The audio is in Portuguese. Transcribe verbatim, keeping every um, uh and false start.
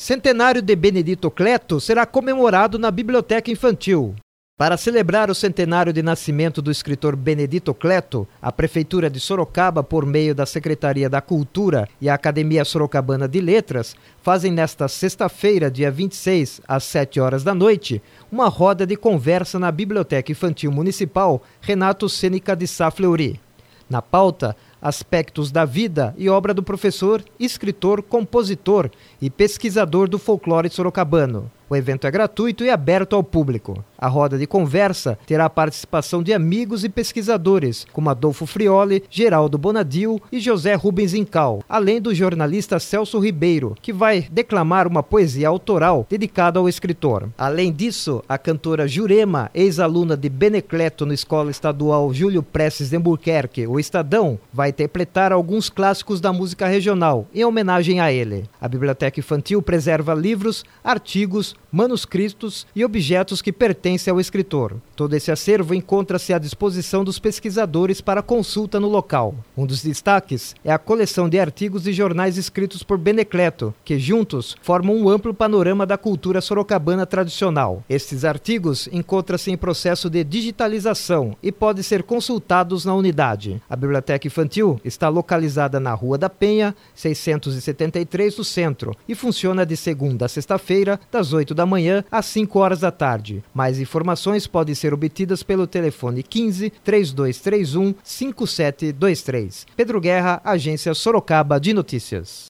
Centenário de Benedito Cleto será comemorado na Biblioteca Infantil. Para celebrar o centenário de nascimento do escritor Benedito Cleto, a Prefeitura de Sorocaba, por meio da Secretaria da Cultura e a Academia Sorocabana de Letras, fazem nesta sexta-feira, dia vinte e seis, às sete horas da noite, uma roda de conversa na Biblioteca Infantil Municipal Renato Sênica de Sá Fleury. Na pauta, aspectos da vida e obra do professor, escritor, compositor e pesquisador do folclore sorocabano. O evento é gratuito e aberto ao público. A roda de conversa terá a participação de amigos e pesquisadores, como Adolfo Frioli, Geraldo Bonadil e José Rubens Incal, além do jornalista Celso Ribeiro, que vai declamar uma poesia autoral dedicada ao escritor. Além disso, a cantora Jurema, ex-aluna de Benecleto na Escola Estadual Júlio Prestes de Albuquerque, o Estadão, vai interpretar alguns clássicos da música regional, em homenagem a ele. A Biblioteca Infantil preserva livros, artigos, manuscritos e objetos que pertencem ao escritor. Todo esse acervo encontra-se à disposição dos pesquisadores para consulta no local. Um dos destaques é a coleção de artigos e jornais escritos por Benecleto, que juntos formam um amplo panorama da cultura sorocabana tradicional. Estes artigos encontram-se em processo de digitalização e podem ser consultados na unidade. A Biblioteca Infantil está localizada na Rua da Penha, seiscentos e setenta e três, no centro, e funciona de segunda a sexta-feira, das oito da manhã às cinco horas da tarde. Mais informações podem ser obtidas pelo telefone quinze, três dois três um, cinco sete dois três. Pedro Guerra, Agência Sorocaba de Notícias.